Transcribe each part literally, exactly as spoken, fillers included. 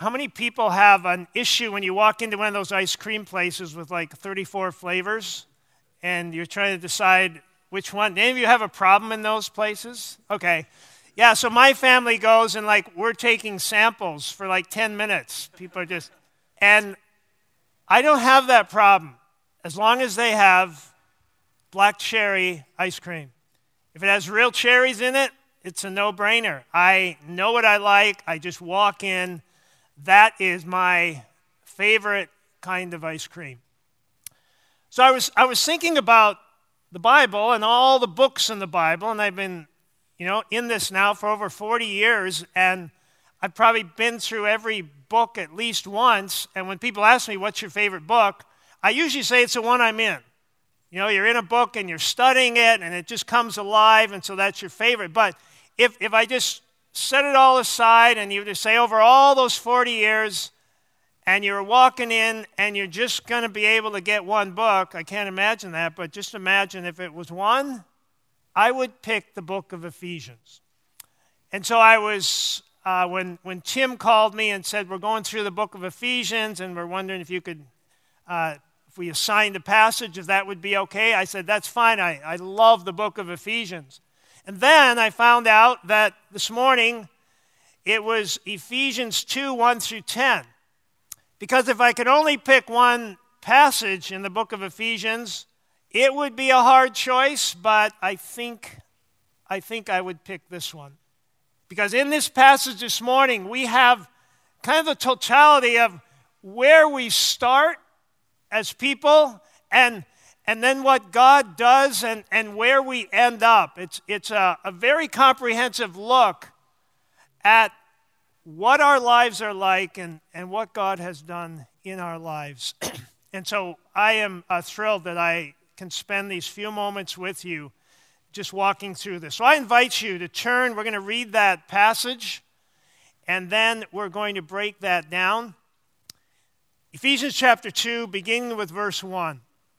how many people have an issue when you walk into one of those ice cream places with like thirty-four flavors and you're trying to decide which one? Any of you have a problem in those places? Okay. Yeah, so my family goes and like we're taking samples for like ten minutes. People are just, and I don't have that problem as long as they have black cherry ice cream. If it has real cherries in it, it's a no-brainer. I know what I like. I just walk in. That is my favorite kind of ice cream. So I was I was thinking about the Bible and all the books in the Bible, and I've been, you know, in this now for over forty years, and I've probably been through every book at least once, and when people ask me, what's your favorite book, I usually say it's the one I'm in. You know, you're in a book and you're studying it, and it just comes alive, and so that's your favorite. But if if I just set it all aside and you just say over all those forty years, and you're walking in and you're just going to be able to get one book, I can't imagine that, but just imagine if it was one, I would pick the book of Ephesians. And so I was, uh, when, when Tim called me and said, we're going through the book of Ephesians, and we're wondering if you could, uh, if we assigned a passage, if that would be okay, I said, that's fine. I, I love the book of Ephesians. And then I found out that this morning it was Ephesians two, one through ten. Because if I could only pick one passage in the book of Ephesians, it would be a hard choice, but I think, I think I would pick this one. Because in this passage this morning, we have kind of the totality of where we start as people and and then what God does and, and where we end up. It's, it's a, a very comprehensive look at what our lives are like and, and what God has done in our lives. And so I am uh, thrilled that I can spend these few moments with you just walking through this. So I invite you to turn. We're going to read that passage, and then we're going to break that down. Ephesians chapter two, beginning with verse one.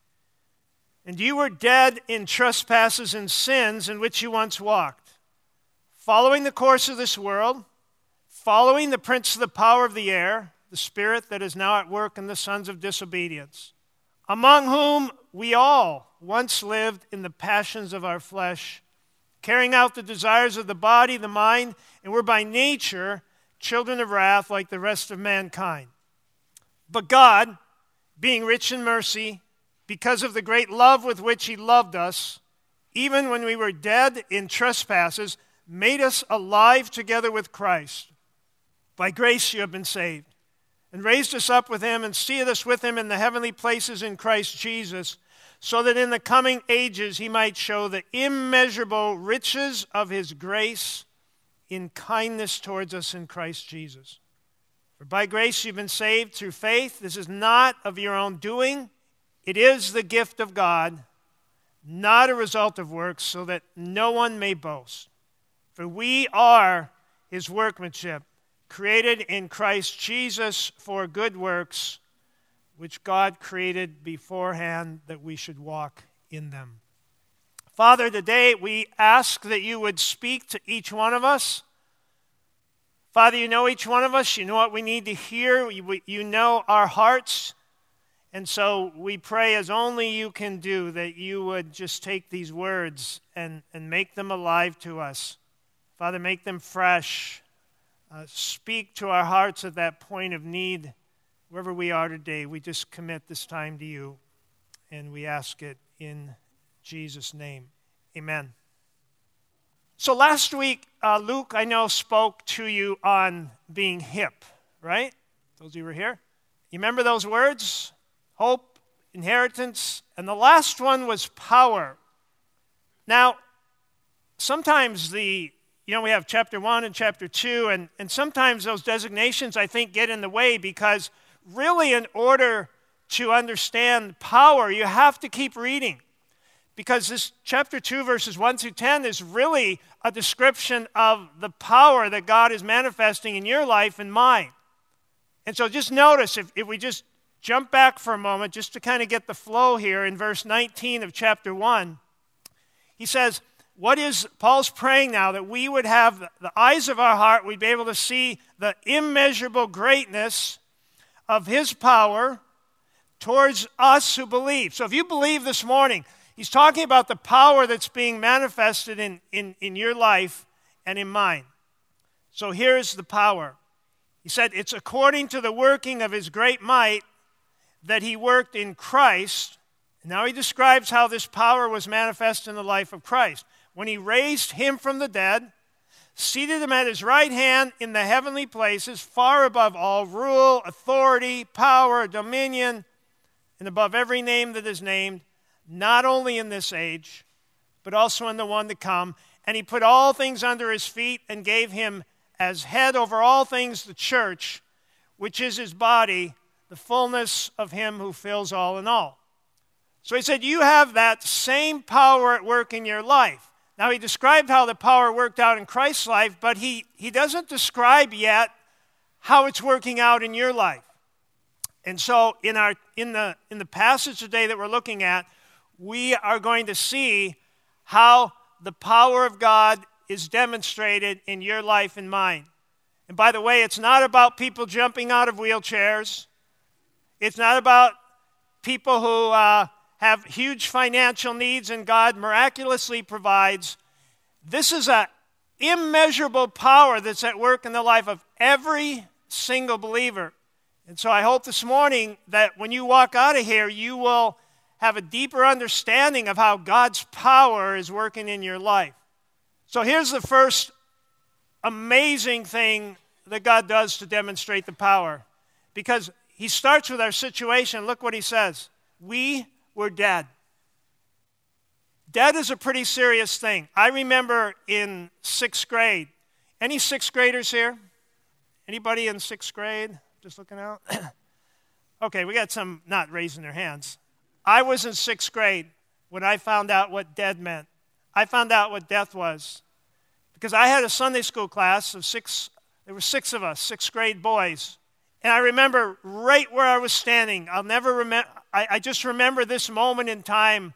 And you were dead in trespasses and sins in which you once walked, following the course of this world, following the prince of the power of the air, the spirit that is now at work in the sons of disobedience, among whom we all once lived in the passions of our flesh, carrying out the desires of the body, the mind, and were by nature children of wrath like the rest of mankind. But God, being rich in mercy, because of the great love with which he loved us, even when we were dead in trespasses, made us alive together with Christ. By grace you have been saved, and raised us up with him, and seated us with him in the heavenly places in Christ Jesus, so that in the coming ages he might show the immeasurable riches of his grace in kindness towards us in Christ Jesus. For by grace you've been saved through faith. This is not of your own doing. It is the gift of God, not a result of works, so that no one may boast. For we are his workmanship, created in Christ Jesus for good works, which God created beforehand that we should walk in them. Father, today we ask that you would speak to each one of us. Father, you know each one of us. You know what we need to hear. You, you know our hearts. And so we pray as only you can do that you would just take these words and, and make them alive to us. Father, make them fresh. Uh, speak to our hearts at that point of need. Wherever we are today, we just commit this time to you. And we ask it in Jesus' name. Amen. So last week, uh, Luke, I know, spoke to you on being hip, right? Those of you who were here. You remember those words? Hope, inheritance, and the last one was power. Now, sometimes the, you know, we have chapter one and chapter two, and, and sometimes those designations, I think, get in the way because really in order to understand power, you have to keep reading. Because this chapter two, verses one through ten is really a description of the power that God is manifesting in your life and mine. And so just notice, if, if we just jump back for a moment just to kind of get the flow here in verse nineteen of chapter one. He says, what is, Paul's praying now that we would have the eyes of our heart, we'd be able to see the immeasurable greatness of his power towards us who believe. So if you believe this morning, he's talking about the power that's being manifested in, in, in your life and in mine. So here's the power. He said, it's according to the working of his great might that he worked in Christ. Now he describes how this power was manifest in the life of Christ. When he raised him from the dead, seated him at his right hand in the heavenly places, far above all rule, authority, power, dominion, and above every name that is named, not only in this age, but also in the one to come. And he put all things under his feet and gave him as head over all things the church, which is his body, the fullness of him who fills all in all. So he said, you have that same power at work in your life. Now he described how the power worked out in Christ's life, but he, he doesn't describe yet how it's working out in your life. And so in our in the in the passage today that we're looking at, we are going to see how the power of God is demonstrated in your life and mine. And by the way, it's not about people jumping out of wheelchairs. It's not about people who uh, have huge financial needs and God miraculously provides. This is an immeasurable power that's at work in the life of every single believer. And so I hope this morning that when you walk out of here, you will have a deeper understanding of how God's power is working in your life. So here's the first amazing thing that God does to demonstrate the power. Because he starts with our situation. Look what he says. We were dead. Dead is a pretty serious thing. I remember in sixth grade. Any sixth graders here? Anybody in sixth grade? Just looking out? Okay, we got some not raising their hands. I was in sixth grade when I found out what dead meant. I found out what death was. Because I had a Sunday school class of six, there were six of us, sixth grade boys. And I remember right where I was standing. I'll never remember, I, I just remember this moment in time.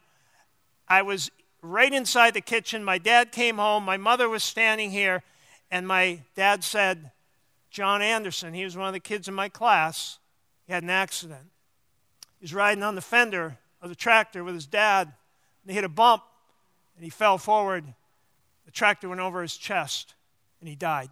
I was right inside the kitchen. My dad came home. My mother was standing here. And my dad said, John Anderson, he was one of the kids in my class, he had an accident. He was riding on the fender of the tractor with his dad, and he hit a bump, and he fell forward. The tractor went over his chest, and he died.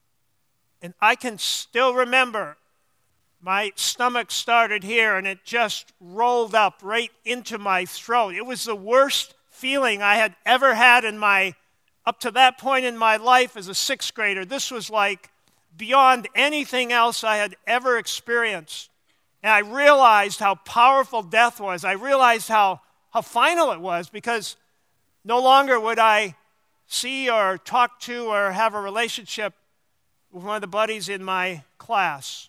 And I can still remember my stomach started here, and it just rolled up right into my throat. It was the worst feeling I had ever had in my, up to that point in my life as a sixth grader. This was like beyond anything else I had ever experienced. And I realized how powerful death was. I realized how, how final it was, because no longer would I see or talk to or have a relationship with one of the buddies in my class.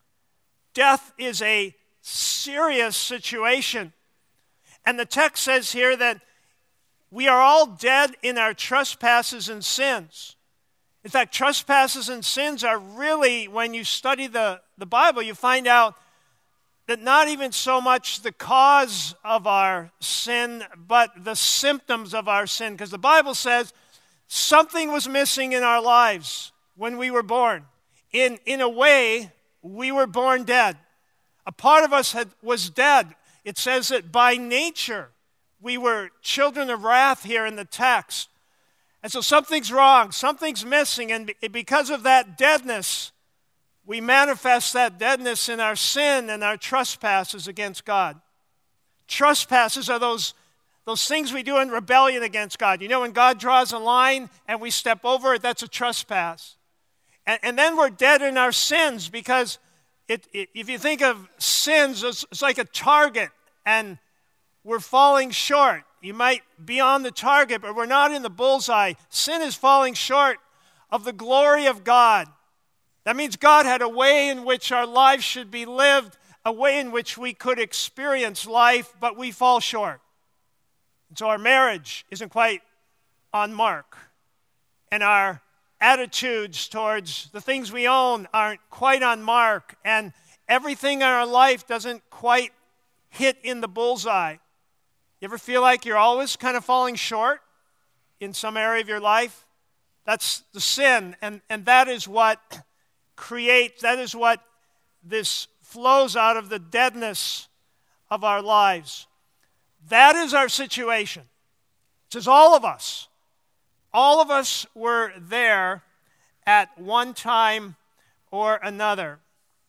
Death is a serious situation. And the text says here that we are all dead in our trespasses and sins. In fact, trespasses and sins are really, when you study the, the Bible, you find out that not even so much the cause of our sin, but the symptoms of our sin. Because the Bible says something was missing in our lives when we were born. In, in a way, we were born dead. A part of us had, was dead. It says that by nature, we were children of wrath here in the text. And so something's wrong, something's missing, and because of that deadness, we manifest that deadness in our sin and our trespasses against God. Trespasses are those, those things we do in rebellion against God. You know, when God draws a line and we step over it, that's a trespass. And, and then we're dead in our sins, because it, it, if you think of sins, it's, it's like a target, and we're falling short. You might be on the target, but we're not in the bullseye. Sin is falling short of the glory of God. That means God had a way in which our lives should be lived, a way in which we could experience life, but we fall short. And so our marriage isn't quite on mark. And our attitudes towards the things we own aren't quite on mark. And everything in our life doesn't quite hit in the bullseye. You ever feel like you're always kind of falling short? in some area of your life? That's the sin, and, and that is what creates, that is what this flows out of the deadness of our lives. That is our situation. It says all of us, all of us were there at one time or another.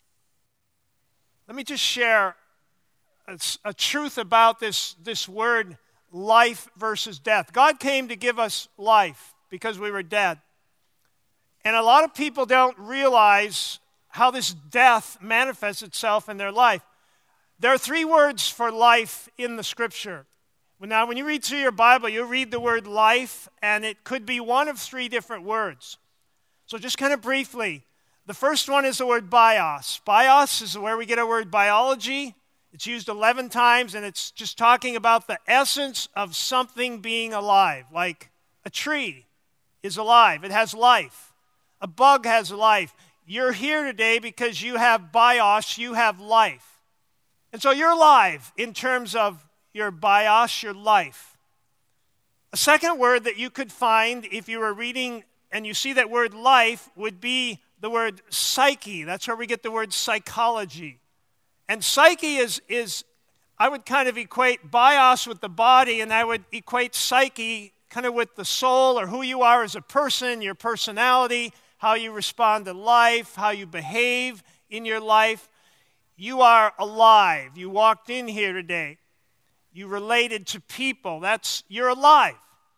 Let me just share a, a truth about this, this word life versus death. God came to give us life because we were dead. And a lot of people don't realize how this death manifests itself in their life. There are three words for life in the Scripture. Now, when you read through your Bible, you read the word life, and it could be one of three different words. So just kind of briefly, the first one is the word bios. Bios is where we get our word biology. It's used eleven times, and it's just talking about the essence of something being alive. Like a tree is alive. It has life. A bug has life. You're here today because you have bios, you have life. And so you're alive in terms of your bios, your life. A second word that you could find if you were reading and you see that word life would be the word psyche. That's where we get the word psychology. And psyche is, is I would kind of equate bios with the body, and I would equate psyche kind of with the soul, or who you are as a person, your personality, how you respond to life, how you behave in your life. You are alive. You walked in here today. You related to people. That's, you're alive.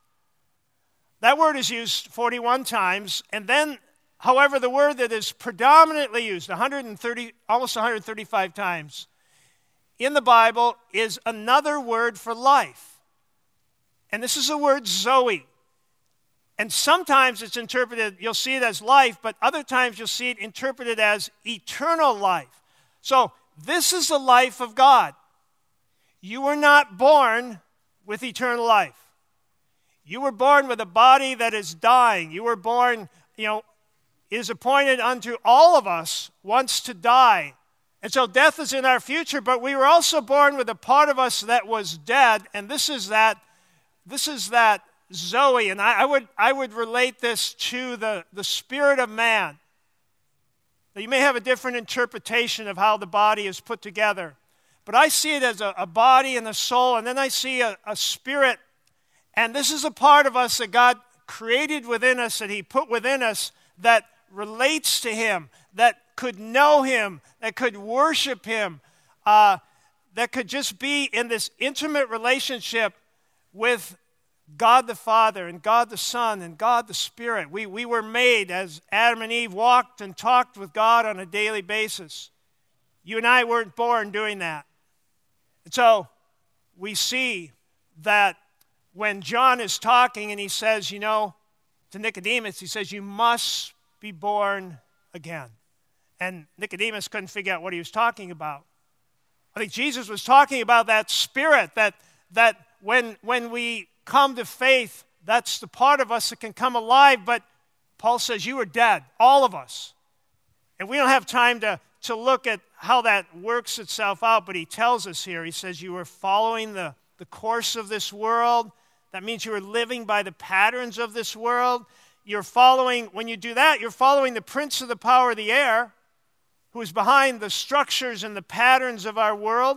That word is used forty-one times, and then, however, the word that is predominantly used, one hundred thirty, almost one hundred thirty-five times in the Bible, is another word for life. And this is the word Zoe. And sometimes it's interpreted, you'll see it as life, but other times you'll see it interpreted as eternal life. So this is the life of God. You were not born with eternal life. You were born with a body that is dying. You were born, you know, it is appointed unto all of us once to die. And so death is in our future, but we were also born with a part of us that was dead, and this is that, this is that Zoe. And I, I would I would relate this to the, the spirit of man. Now, you may have a different interpretation of how the body is put together, but I see it as a, a body and a soul, and then I see a, a spirit. And this is a part of us that God created within us, that He put within us, that relates to Him, that could know Him, that could worship Him, uh, that could just be in this intimate relationship with God the Father and God the Son and God the Spirit. We, we were made as Adam and Eve walked and talked with God on a daily basis. You and I weren't born doing that. And so we see that when John is talking and he says, you know, to Nicodemus, he says, you must be born again. And Nicodemus couldn't figure out what he was talking about. I think Jesus was talking about that spirit, that that when when we come to faith, that's the part of us that can come alive. But Paul says, you are dead, all of us. And we don't have time to, to look at how that works itself out, but he tells us here, he says, you are following the, the course of this world. That means you are living by the patterns of this world. You're following, when you do that, you're following the prince of the power of the air, who is behind the structures and the patterns of our world,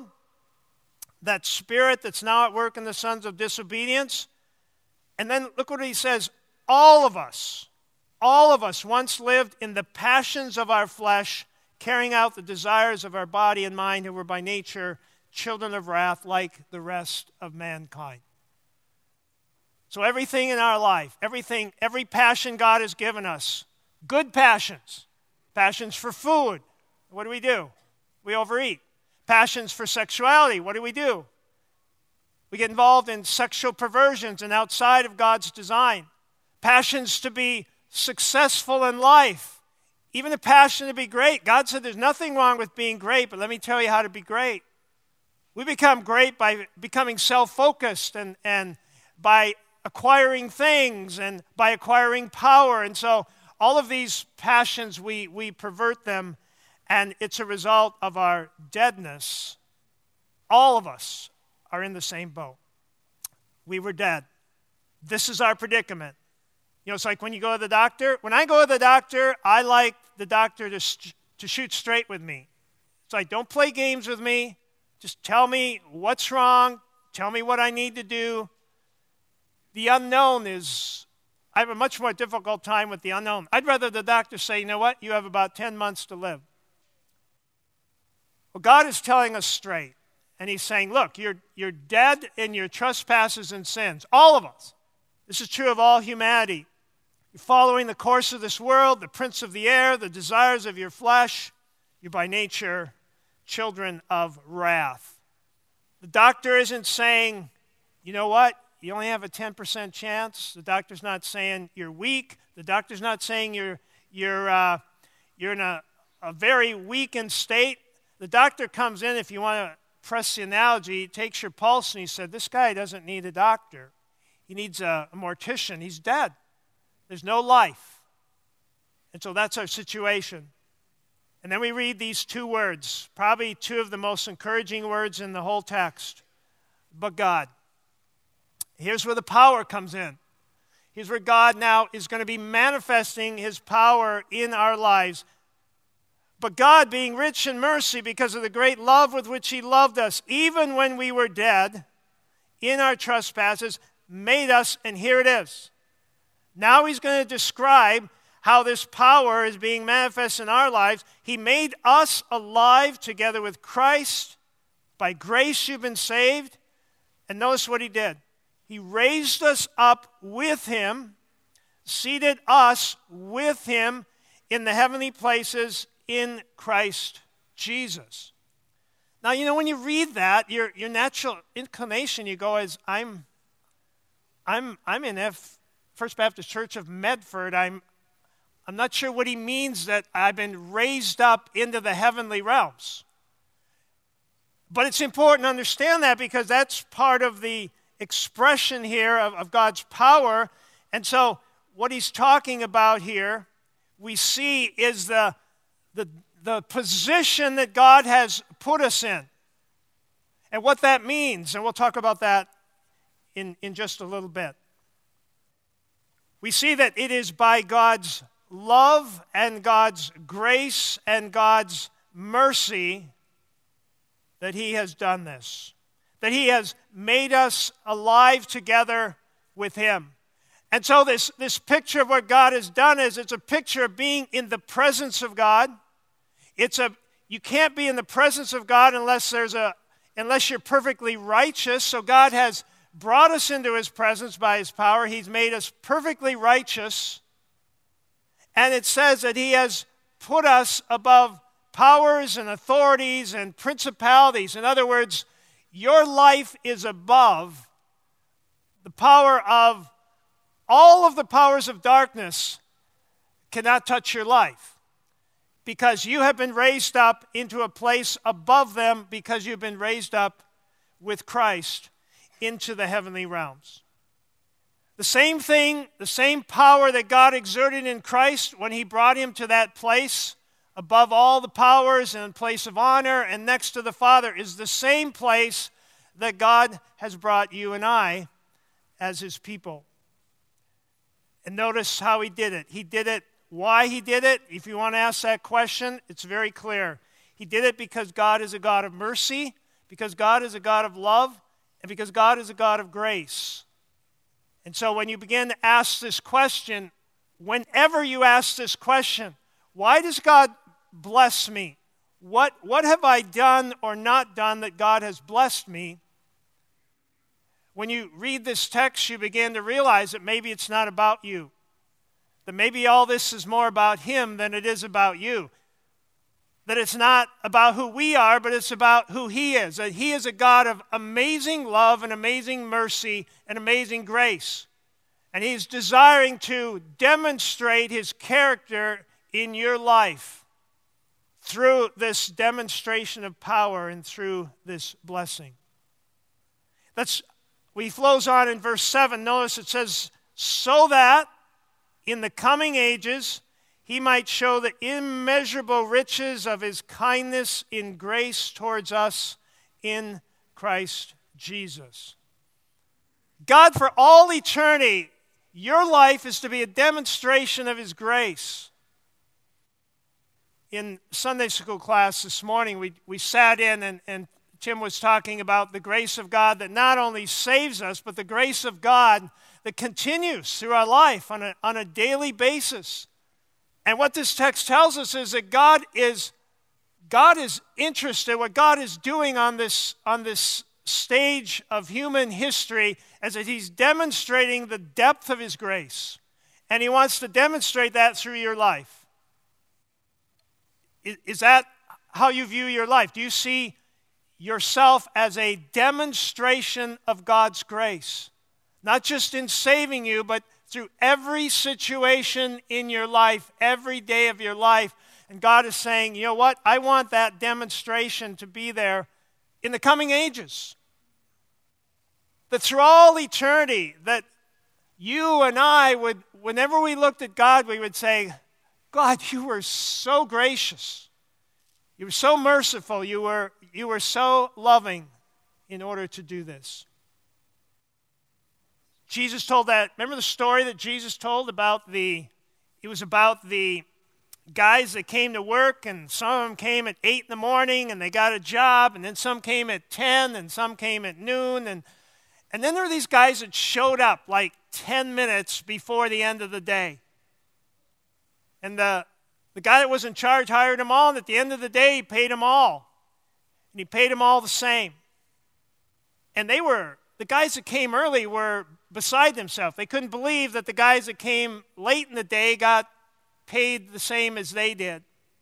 that spirit that's now at work in the sons of disobedience. And then look what he says, all of us, all of us once lived in the passions of our flesh, carrying out the desires of our body and mind, who were by nature children of wrath like the rest of mankind. So everything in our life, everything, every passion God has given us, good passions, passions for food, what do we do? We overeat. Passions for sexuality, what do we do? We get involved in sexual perversions and outside of God's design. Passions to be successful in life, even a passion to be great. God said there's nothing wrong with being great, but let me tell you how to be great. We become great by becoming self-focused and, and by acquiring things and by acquiring power. And so all of these passions, we, we pervert them, and it's a result of our deadness. All of us are in the same boat. We were dead. this is our predicament. You know, it's like when you go to the doctor. When I go to the doctor, I like the doctor to, sh- to shoot straight with me. It's like, don't play games with me. Just tell me what's wrong. Tell me what I need to do. The unknown is, I have a much more difficult time with the unknown. I'd rather the doctor say, you know what, you have about ten months to live. Well, God is telling us straight. And he's saying, look, you're, you're dead in your trespasses and sins. All of us. This is true of all humanity. You're following the course of this world, the prince of the air, the desires of your flesh. You're by nature children of wrath. The doctor isn't saying, you know what, you only have a ten percent chance. The doctor's not saying you're weak. The doctor's not saying you're, you're, uh, you're in a, a very weakened state. The doctor comes in, if you want to press the analogy, he takes your pulse and he said, this guy doesn't need a doctor. He needs a, a mortician. He's dead. There's no life. And so that's our situation. And then we read these two words, probably two of the most encouraging words in the whole text. But God. Here's where the power comes in. Here's where God now is going to be manifesting his power in our lives. But God, being rich in mercy because of the great love with which he loved us, even when we were dead in our trespasses, made us, and here it is. Now he's going to describe how this power is being manifest in our lives. He made us alive together with Christ. By grace you've been saved. And notice what he did. He raised us up with him, seated us with him in the heavenly places in Christ Jesus. Now, you know, when you read that, your, your natural inclination, you go as, I'm, I'm, I'm in F, First Baptist Church of Medford. I'm, I'm not sure what he means that I've been raised up into the heavenly realms. But it's important to understand that because that's part of the expression here of, of God's power. And so what he's talking about here, we see is the, the, the position that God has put us in. And what that means, and we'll talk about that in, in just a little bit. We see that it is by God's love and God's grace and God's mercy that he has done this. That he has made us alive together with him. And so this, this picture of what God has done is it's a picture of being in the presence of God. It's a you can't be in the presence of God unless there's a unless you're perfectly righteous. So God has brought us into his presence by his power. He's made us perfectly righteous. And it says that he has put us above powers and authorities and principalities. In other words, your life is above the power of all of the powers of darkness cannot touch your life because you have been raised up into a place above them because you've been raised up with Christ into the heavenly realms. The same thing, the same power that God exerted in Christ when he brought him to that place above all the powers and place of honor and next to the Father is the same place that God has brought you and I as his people. And notice how he did it. He did it, why he did it. If you want to ask that question, it's very clear. He did it because God is a God of mercy, because God is a God of love, and because God is a God of grace. And so when you begin to ask this question, whenever you ask this question, why does God bless me? What, what have I done or not done that God has blessed me? When you read this text, you begin to realize that maybe it's not about you. That maybe all this is more about him than it is about you. That it's not about who we are, but it's about who he is. That he is a God of amazing love and amazing mercy and amazing grace. And he's desiring to demonstrate his character in your life through this demonstration of power and through this blessing. That's, he flows on in verse seven. Notice it says, so that in the coming ages he might show the immeasurable riches of his kindness in grace towards us in Christ Jesus. God, for all eternity, your life is to be a demonstration of his grace. In Sunday school class this morning, we, we sat in and, and Tim was talking about the grace of God that not only saves us, but the grace of God that continues through our life on a, on a daily basis. And what this text tells us is that God is, God is interested, what God is doing on this, on this stage of human history is that he's demonstrating the depth of his grace. And he wants to demonstrate that through your life. Is, is that how you view your life? Do you see yourself as a demonstration of God's grace? Not just in saving you, but through every situation in your life, every day of your life. And God is saying, you know what? I want that demonstration to be there in the coming ages. That through all eternity, that you and I would, whenever we looked at God, we would say, God, you were so gracious. You were so merciful. You were, you were so loving in order to do this. Jesus told that, remember the story that Jesus told about the, it was about the guys that came to work, and some of them came at eight in the morning and they got a job, and then some came at ten and some came at noon, and and then there were these guys that showed up like ten minutes before the end of the day. And the, the guy that was in charge hired them all, and at the end of the day he paid them all. And he paid them all the same. And they were, the guys that came early were beside themselves. They couldn't believe that the guys that came late in the day got paid the same as they did.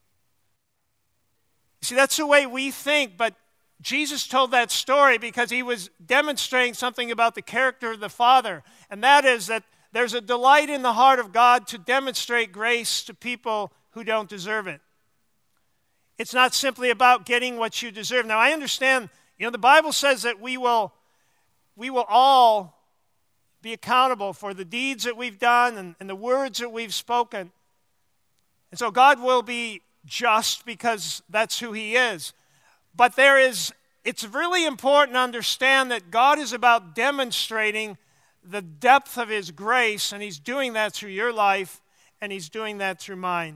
You see, that's the way we think, but Jesus told that story because he was demonstrating something about the character of the Father, and that is that there's a delight in the heart of God to demonstrate grace to people who don't deserve it. It's not simply about getting what you deserve. Now, I understand, you know, the Bible says that we will, we will all be accountable for the deeds that we've done and, and the words that we've spoken. And so God will be just because that's who he is. But there is, it's really important to understand that God is about demonstrating the depth of his grace, and he's doing that through your life, and he's doing that through mine.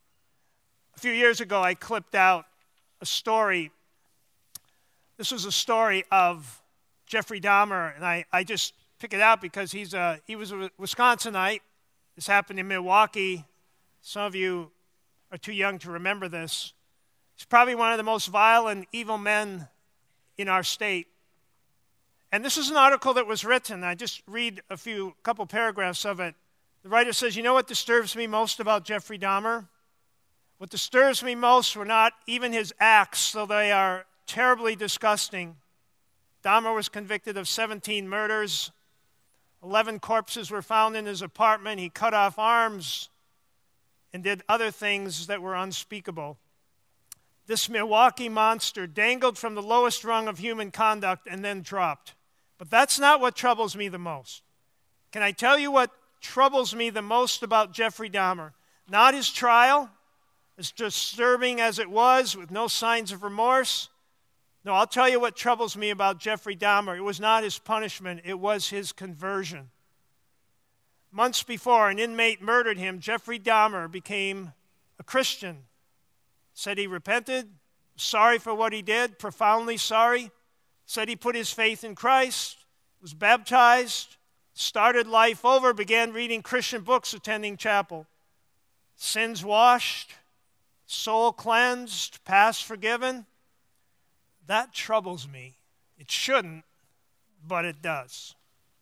A few years ago, I clipped out a story. This was a story of Jeffrey Dahmer, and I, I just pick it out because he's a, he was a Wisconsinite. This happened in Milwaukee. Some of you are too young to remember this. He's probably one of the most vile and evil men in our state. And this is an article that was written. I just read a few, couple paragraphs of it. The writer says, you know what disturbs me most about Jeffrey Dahmer? What disturbs me most were not even his acts, though they are terribly disgusting. Dahmer was convicted of seventeen murders. eleven corpses were found in his apartment. He cut off arms and did other things that were unspeakable. This Milwaukee monster dangled from the lowest rung of human conduct and then dropped. But that's not what troubles me the most. Can I tell you what troubles me the most about Jeffrey Dahmer? Not his trial, as disturbing as it was, with no signs of remorse. No, I'll tell you what troubles me about Jeffrey Dahmer. It was not his punishment, it was his conversion. Months before an inmate murdered him, Jeffrey Dahmer became a Christian. Said he repented, sorry for what he did, profoundly sorry. Said he put his faith in Christ, was baptized, started life over, began reading Christian books, attending chapel. Sins washed, soul cleansed, past forgiven. That troubles me. It shouldn't, but it does.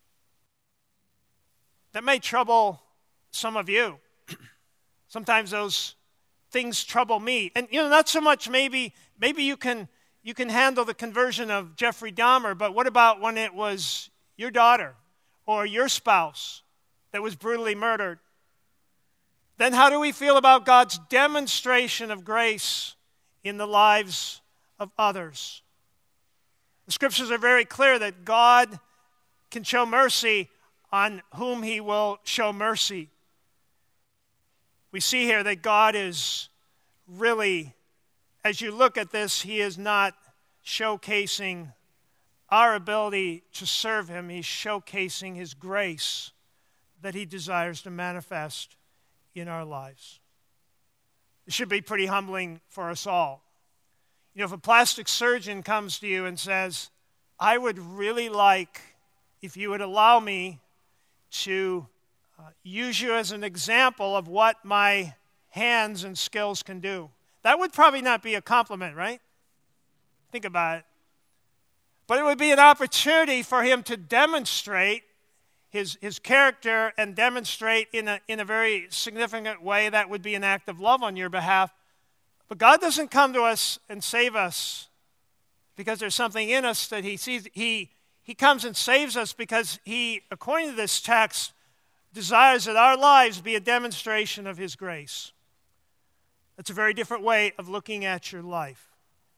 That may trouble some of you. Sometimes those things trouble me. And you know, not so much maybe, maybe you can you can handle the conversion of Jeffrey Dahmer, but what about when it was your daughter or your spouse that was brutally murdered? Then how do we feel about God's demonstration of grace in the lives of others? The scriptures are very clear that God can show mercy on whom he will show mercy. We see here that God is really, as you look at this, he is not showcasing our ability to serve him, he's showcasing his grace that he desires to manifest in our lives. It should be pretty humbling for us all. You know, if a plastic surgeon comes to you and says, I would really like if you would allow me to uh, use you as an example of what my hands and skills can do. That would probably not be a compliment, right? Think about it. But it would be an opportunity for him to demonstrate his, his character and demonstrate in a, in a very significant way. That would be an act of love on your behalf. But God doesn't come to us and save us because there's something in us that he sees. He, he comes and saves us because he, according to this text, desires that our lives be a demonstration of his grace. That's a very different way of looking at your life.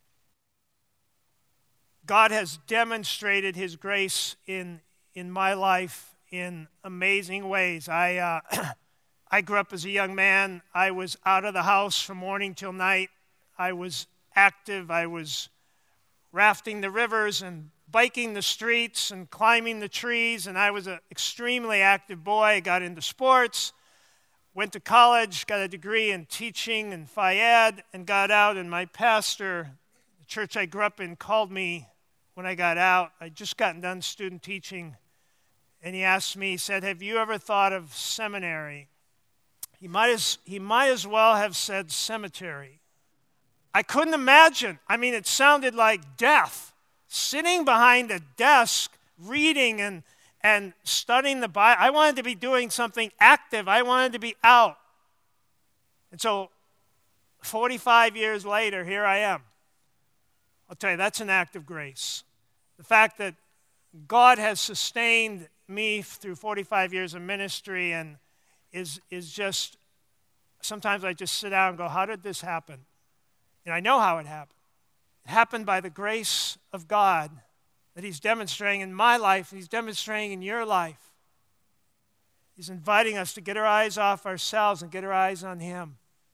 God has demonstrated his grace in, in my life in amazing ways. I, uh, I grew up as a young man. I was out of the house from morning till night. I was active. I was rafting the rivers and biking the streets and climbing the trees, and I was an extremely active boy. I got into sports, went to college, got a degree in teaching and Phi Ed, and got out, and my pastor, the church I grew up in, called me when I got out. I'd just gotten done student teaching, and he asked me, he said, have you ever thought of seminary? He might as, he might as well have said cemetery. I couldn't imagine. I mean, it sounded like death. Sitting behind a desk, reading and, and studying the Bible. I wanted to be doing something active. I wanted to be out. And so, forty-five years later, here I am. I'll tell you, that's an act of grace. The fact that God has sustained me through forty-five years of ministry and is, is just, sometimes I just sit down and go, how did this happen? And I know how it happened. It happened by the grace of God that he's demonstrating in my life, and he's demonstrating in your life. He's inviting us to get our eyes off ourselves and get our eyes on him.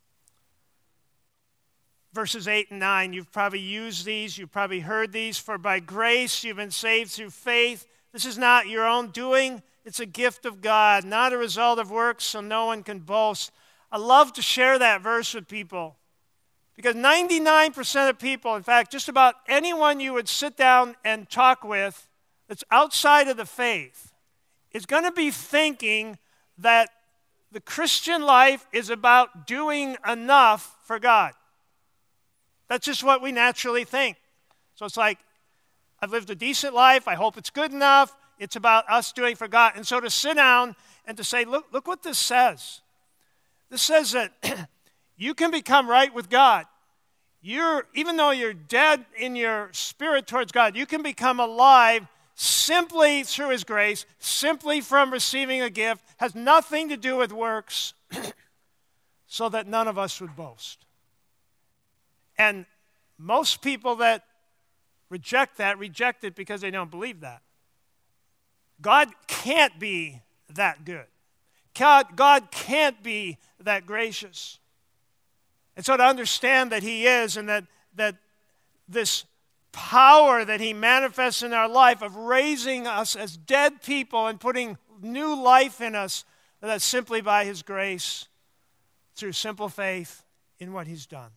Verses eight and nine, you've probably used these, you've probably heard these. For by grace you've been saved through faith. This is not your own doing. It's a gift of God, not a result of works, so no one can boast. I love to share that verse with people. Because ninety-nine percent of people, in fact, just about anyone you would sit down and talk with that's outside of the faith is going to be thinking that the Christian life is about doing enough for God. That's just what we naturally think. So it's like, I've lived a decent life. I hope it's good enough. It's about us doing for God. And so to sit down and to say, look, look what this says. This says that you can become right with God. You're, even though you're dead in your spirit towards God, you can become alive simply through his grace, simply from receiving a gift, has nothing to do with works, so that none of us would boast. And most people that reject that, reject it because they don't believe that. God can't be that good. God, God can't be that gracious. And so to understand that he is, and that, that this power that he manifests in our life of raising us as dead people and putting new life in us, that's simply by his grace through simple faith in what he's done.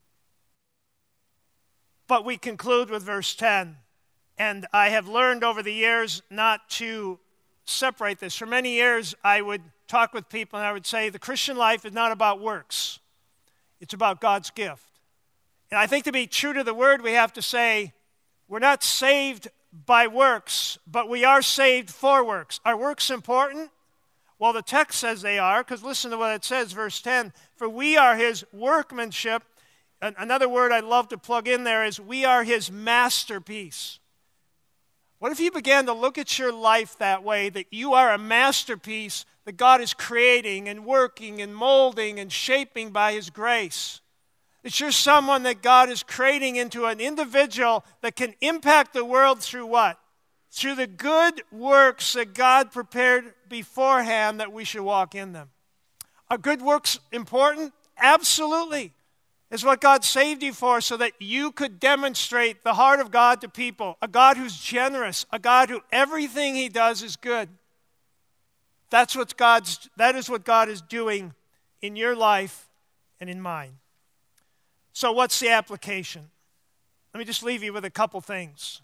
But we conclude with verse ten. And I have learned over the years not to separate this. For many years, I would talk with people and I would say the Christian life is not about works. It's about God's gift. And I think to be true to the word, we have to say we're not saved by works, but we are saved for works. Are works important? Well, the text says they are, because listen to what it says, verse ten. For we are his workmanship. Another word I'd love to plug in there is we are his masterpiece. What if you began to look at your life that way, that you are a masterpiece that God is creating and working and molding and shaping by his grace? That you're someone that God is creating into an individual that can impact the world through what? Through the good works that God prepared beforehand that we should walk in them. Are good works important? Absolutely. is what God saved you for, so that you could demonstrate the heart of God to people, a God who's generous, a God who everything he does is good. That's what God's, that is what God is doing in your life and in mine. So what's the application? Let me just leave you with a couple things.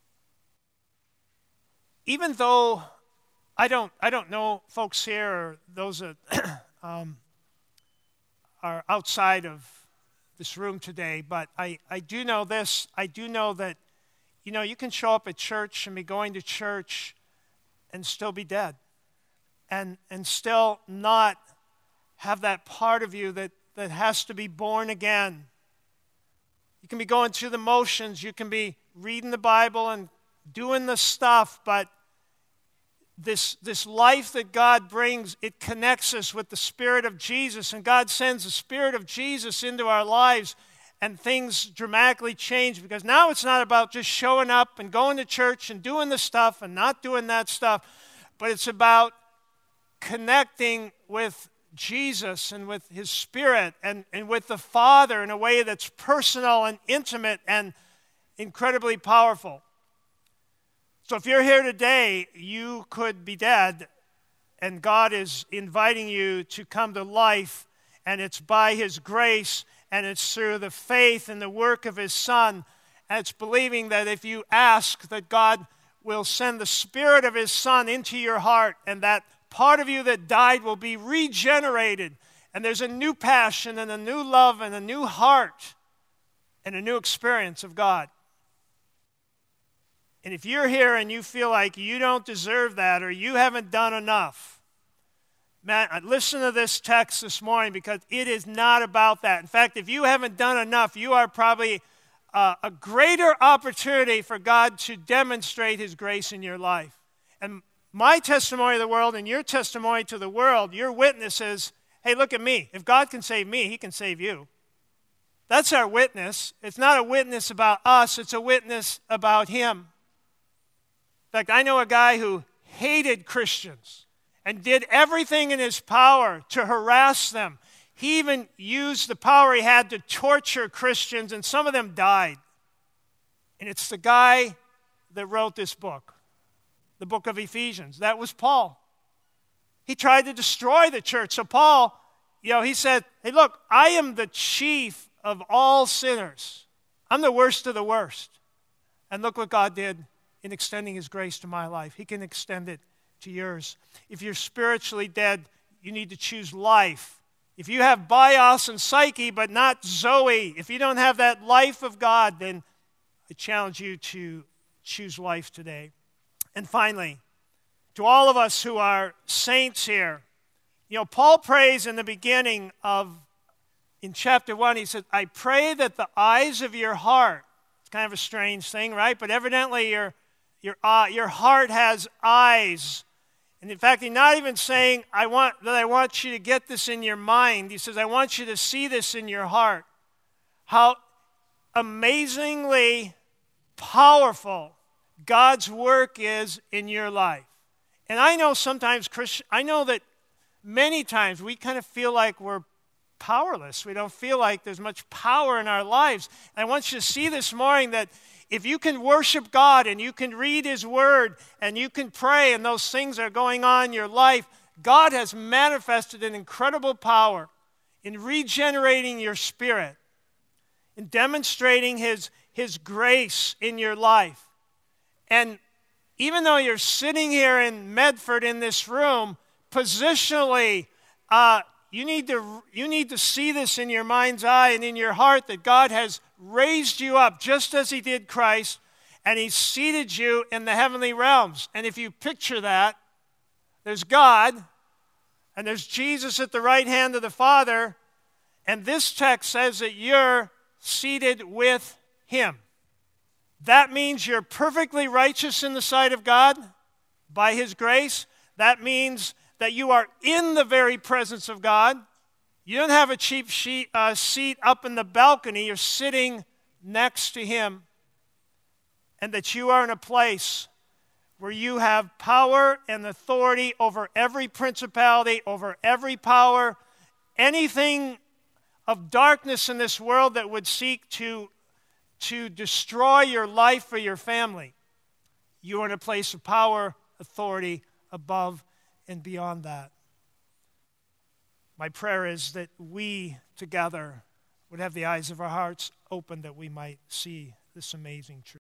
Even though I don't, I don't know folks here or those that um, are outside of this room today, but I, I do know this. I do know that, you know, you can show up at church and be going to church and still be dead. And and still not have that part of you that, that has to be born again. You can be going through the motions. You can be reading the Bible and doing the stuff, but this, this life that God brings, it connects us with the Spirit of Jesus, and God sends the Spirit of Jesus into our lives, and things dramatically change, because now it's not about just showing up and going to church and doing the stuff and not doing that stuff, but it's about connecting with Jesus and with his Spirit and, and with the Father in a way that's personal and intimate and incredibly powerful. So if you're here today, you could be dead, and God is inviting you to come to life, and it's by his grace, and it's through the faith and the work of his Son, and it's believing that if you ask, that God will send the Spirit of his Son into your heart, and that part of you that died will be regenerated, and there's a new passion and a new love and a new heart and a new experience of God. And if you're here and you feel like you don't deserve that or you haven't done enough, man, listen to this text this morning, because it is not about that. In fact, if you haven't done enough, you are probably uh, a greater opportunity for God to demonstrate his grace in your life. And my testimony to the world and your testimony to the world, your witness is, hey, look at me. If God can save me, he can save you. That's our witness. It's not a witness about us. It's a witness about him. In fact, I know a guy who hated Christians and did everything in his power to harass them. He even used the power he had to torture Christians, and some of them died. And it's the guy that wrote this book. The book of Ephesians. That was Paul. He tried to destroy the church. So Paul, you know, he said, hey, look, I am the chief of all sinners. I'm the worst of the worst. And look what God did in extending his grace to my life. He can extend it to yours. If you're spiritually dead, you need to choose life. If you have bios and psyche, but not Zoe, if you don't have that life of God, then I challenge you to choose life today. And finally, to all of us who are saints here, you know, Paul prays in the beginning of, in chapter one, he says, I pray that the eyes of your heart, it's kind of a strange thing, right? But evidently your, your, uh, your heart has eyes. And in fact, he's not even saying, I want that I want you to get this in your mind. He says, I want you to see this in your heart. How amazingly powerful God's work is in your life. And I know sometimes, Christian, I know that many times we kind of feel like we're powerless. We don't feel like there's much power in our lives. And I want you to see this morning that if you can worship God and you can read his word and you can pray and those things are going on in your life, God has manifested an incredible power in regenerating your spirit, in demonstrating his, his grace in your life. And even though you're sitting here in Medford in this room, positionally, uh, you need to you need to see this in your mind's eye and in your heart, that God has raised you up just as he did Christ, and he's seated you in the heavenly realms. And if you picture that, there's God, and there's Jesus at the right hand of the Father, and this text says that you're seated with him. That means you're perfectly righteous in the sight of God by his grace. That means that you are in the very presence of God. You don't have a cheap sheet, uh, seat up in the balcony. You're sitting next to him. And that you are in a place where you have power and authority over every principality, over every power, anything of darkness in this world that would seek to, to destroy your life or your family, you are in a place of power, authority, above and beyond that. My prayer is that we together would have the eyes of our hearts open that we might see this amazing truth.